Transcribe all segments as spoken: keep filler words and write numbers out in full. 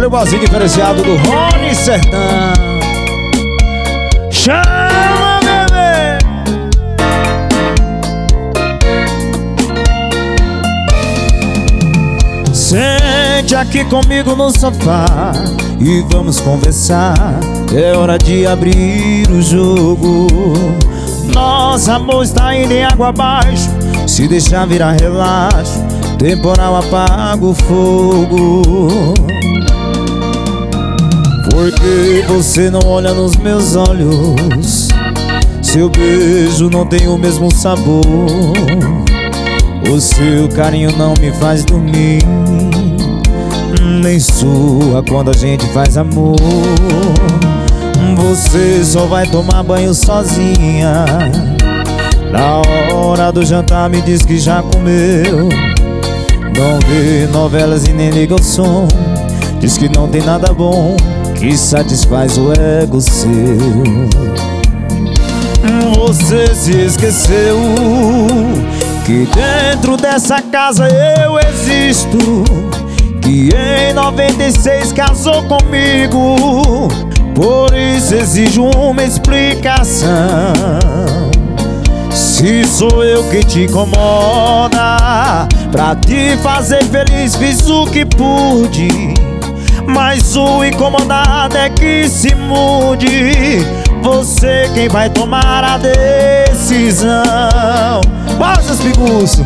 o barzinho diferenciado do Rony Sertão. Chama, bebê. Sente aqui comigo no sofá e vamos conversar. É hora de abrir o jogo. Nosso amor está indo em água abaixo. Se deixar virar relaxo, temporal apaga o fogo. Por que você não olha nos meus olhos? Seu beijo não tem o mesmo sabor. O seu carinho não me faz dormir, nem sua quando a gente faz amor. Você só vai tomar banho sozinha. Na hora do jantar me diz que já comeu. Não vê novelas e nem liga o som. Diz que não tem nada bom que satisfaz o ego seu. Você se esqueceu que dentro dessa casa eu existo, que em noventa e seis casou comigo. Por isso exijo uma explicação. Se sou eu que te incomoda, pra te fazer feliz fiz o que pude, mas o incomodado é que se mude. Você quem vai tomar a decisão. Pausa, Espiguço.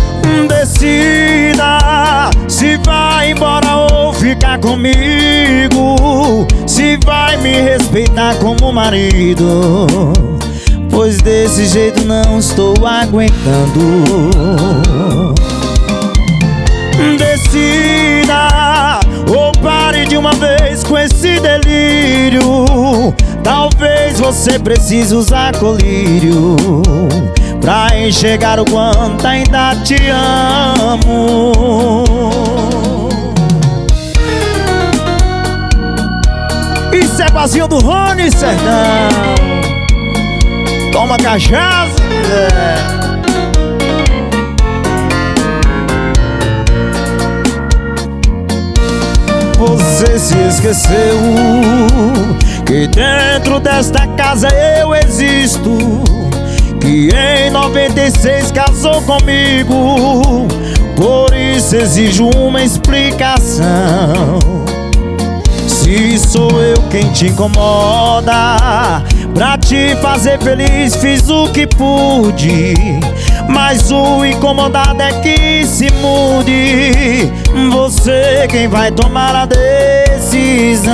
Decida se vai embora ou ficar comigo, se vai me respeitar como marido, pois desse jeito não estou aguentando. Decida ou pare de uma vez com esse delírio. Talvez você precise usar colírio pra enxergar o quanto ainda te amo. Isso é barzinho do Rony Sertão. Toma cachaça, é. Você se esqueceu que dentro desta casa eu existo, que em noventa e seis casou comigo. Por isso exijo uma explicação. Se sou eu quem te incomoda, pra te fazer feliz fiz o que pude, mas o incomodado é que se mude. Você quem vai tomar a decisão.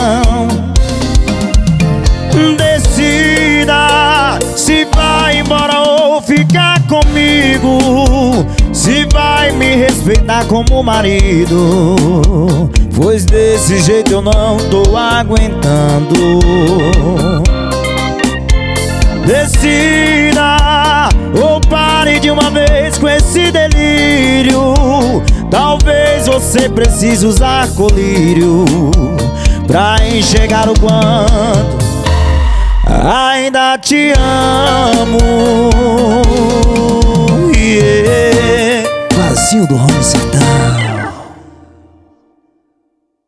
Decida se vai embora ou ficar comigo, se vai me respeitar como marido, pois desse jeito eu não tô aguentando. Decida ou pare de uma vez com esse delírio. Talvez você precise usar colírio pra enxergar o quanto ainda te amo. Yeah. Barzinho do Rony Sertão.